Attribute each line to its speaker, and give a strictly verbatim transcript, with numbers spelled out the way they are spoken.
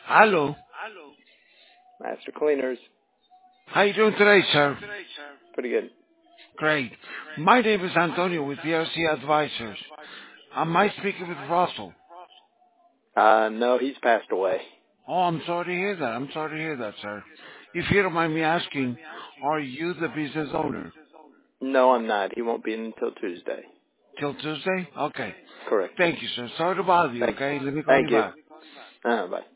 Speaker 1: Hello.
Speaker 2: Master Cleaners.
Speaker 1: How you doing today, sir?
Speaker 2: Pretty good.
Speaker 1: Great. My name is Antonio with V R C Advisors. Am I speaking with Russell?
Speaker 2: Uh, no, he's passed away.
Speaker 1: Oh, I'm sorry to hear that. I'm sorry to hear that, sir. If you don't mind me asking, are you the business owner?
Speaker 2: No, I'm not. He won't be in until Tuesday.
Speaker 1: Till Tuesday? Okay.
Speaker 2: Correct.
Speaker 1: Thank you, sir. Sorry to bother you,
Speaker 2: Thank,
Speaker 1: okay? Let me call
Speaker 2: thank
Speaker 1: you
Speaker 2: you.
Speaker 1: back.
Speaker 2: Uh, bye.